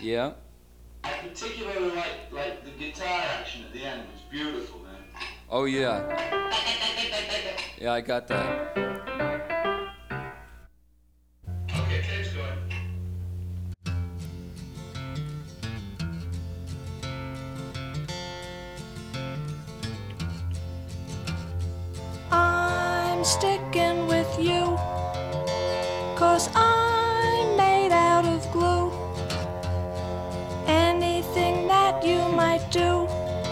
Yeah. I particularly like the guitar action at the end. It's beautiful, man. Oh yeah. Yeah, I got that. Okay, tape's going. I'm sticking with you, 'cause I'm made out of glue. Anything that you might do,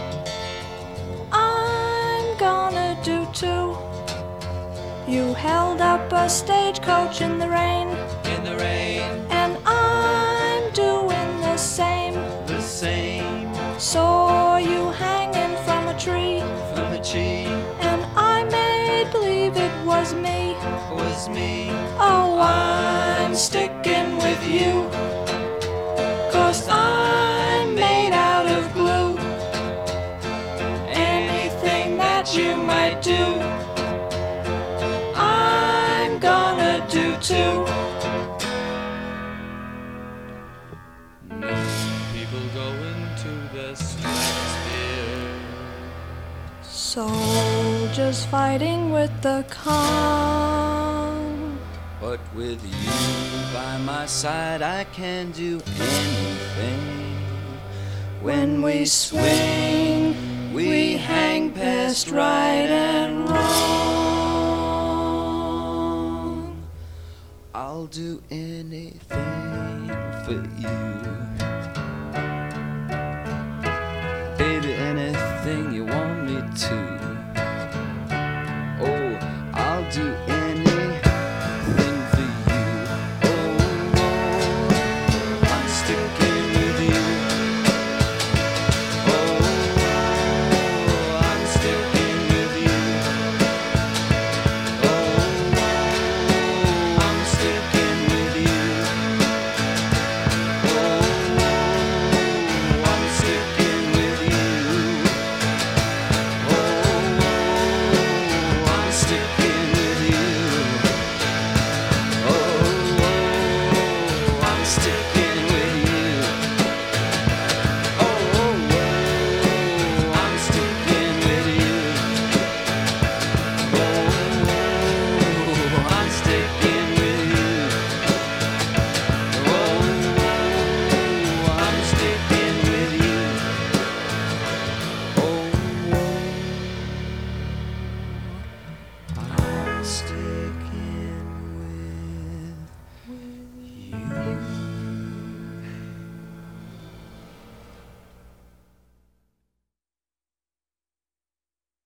I'm gonna do too. You held up a stagecoach in the rain, and I'm doing the same. Saw you hanging from a tree, and I made believe it was me. Oh, I'm sticking with you, 'cause I'm made out of glue. Anything that you might do, I'm gonna do too. People going to the stratosphere. Soldiers fighting with the calm. But with you by my side, I can do anything. When we swing, we hang past right and wrong. I'll do anything for you.